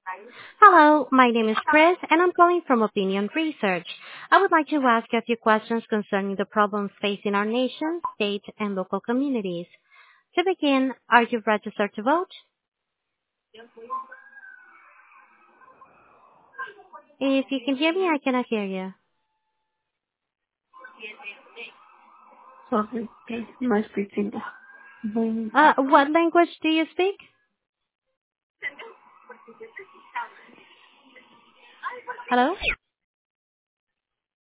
Hello, my name is Chris, and I'm calling from Opinion Research. I would like to ask you a few questions concerning the problems facing our nation, state, and local communities. To begin, are you registered to vote? If you can hear me, I cannot hear you. Sorry, my speaking. What language do you speak? Hello?